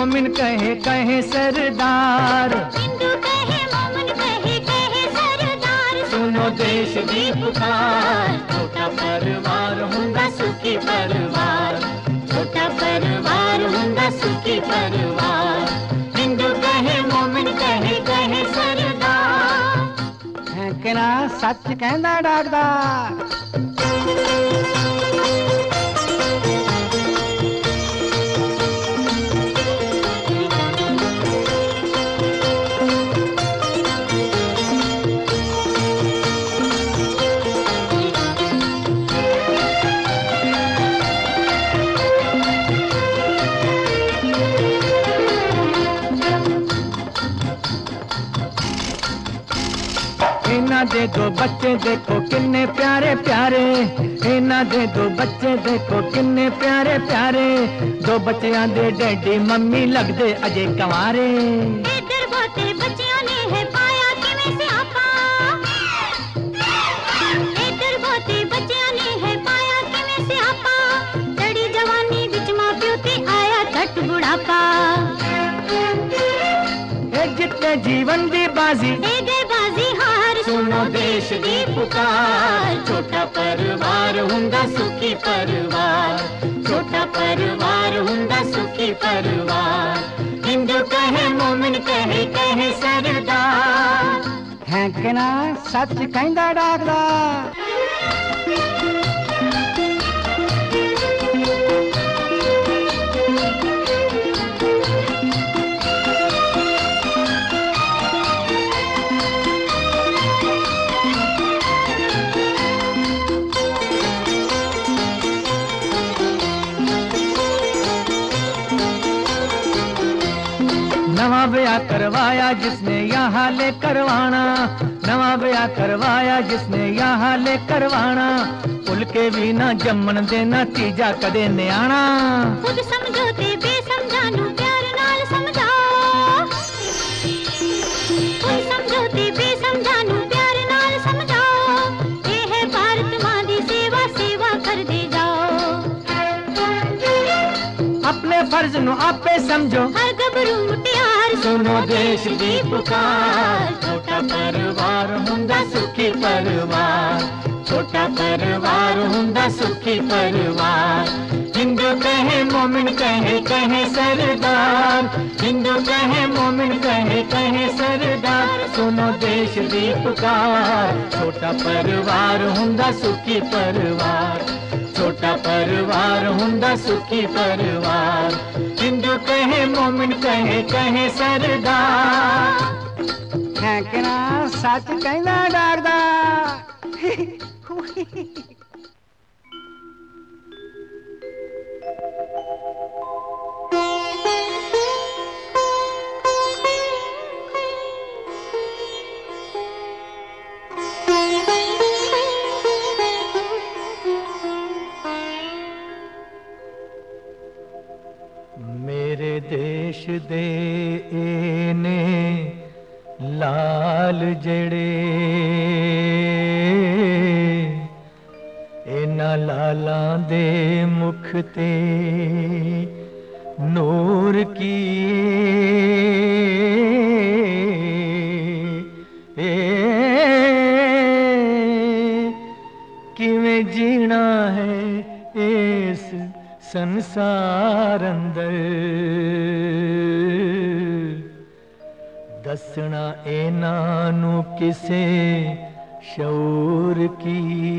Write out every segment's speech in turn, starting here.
मोमिन कहे कहे सरदार, हिंदू कहे मोमिन कहे कहे सरदार। सुनो देश दी पुकार, छोटा परिवार हुंदा सुखी परिवार, छोटा परिवार हुंदा सुखी परिवार। हिंदू कहे मोमिन कहे कहे सरदार। है कि ना सच कहंदा डाकदार। इन्हां दे दो बच्चे देखो किन्ने प्यारे प्यारे, इन्हां दे दो बच्चे देखो किन्ने प्यारे प्यारे। दो बच्चियां दे डैडी मम्मी लगदे अजे कंवारे। इधर बहुते बच्चियां ने है पाया किवें स्यापा, इधर बहुते बच्चियां ने है पाया किवें स्यापा। लड़ी जवानी विच मां प्यो ते आया झट बुढ़ापा। ए जिते जीवन दी बाजी ए गए बाजी हार। सुनो देश दी पुकार, छोटा परिवार हुंदा सुखी परिवार, छोटा परिवार हुंदा सुखी परिवार। हिंदू कहे मोमिन कहे कहे सरदार। है कि ना सच कहंदा डाकदार। नवा ब्याह करवाया जिसने यहाँ ले करवाना, नवा ब्याह करवाया जिसने यहाँ ले करवाना। भुल के भी ना जम्मन देना तीजा कदे न्याणा। खुद समझो ते बेसमझा नू प्यार नाल समझाओ, खुद समझो ते बेसमझा नू प्यार नाल समझाओ। ये है भारत मां दी सेवा, सेवा कर दे जाओ। अपने फर्ज नु आपे समझो, हर गबरू मुटियार। सुनो देश दी पुकार, छोटा परिवार हुंदा सुखी परिवार, छोटा परिवार हुंदा सुखी परिवार। हिंदू कहे मोमिन कहे कहे सरदार, हिंदू कहे मोमिन कहे कहे सरदार। सुनो देश दी पुकार, छोटा परिवार हुंदा सुखी परिवार, छोटा परिवार हुंदा सुखी परिवार। हिंदू कहे मोमिन कहे कहे सरदार। है कि ना सच कहंदा डाकदार। मेरे देश दे एने लाल जड़े, एना लालां दे मुख ते नूर की किवें जीना है इस संसार अंदर। दसना इन्हां नू किसे शऊर की।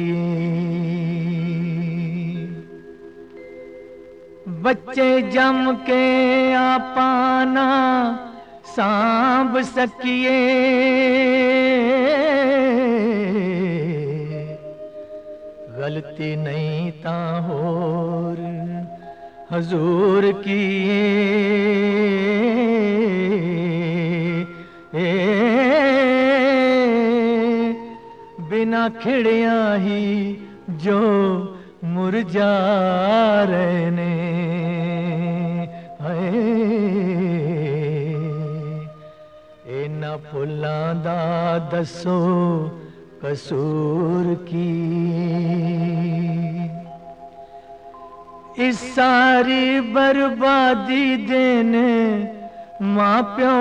बच्चे जम के आपाना सांभ सकिए, गलती नहीं ता होर हजूर की। बिना खिड़िया ही जो मुरझा रहे ने, इन्हां फुल्लां दा दसो कसूर की। इस सारी बर्बादी देने माँ प्यो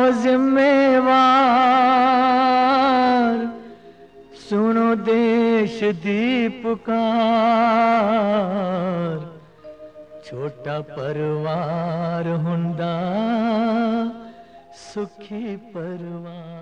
जिम्मेवार। सुनो देश दी पुकार, छोटा परिवार हुंदा सुखी परिवार।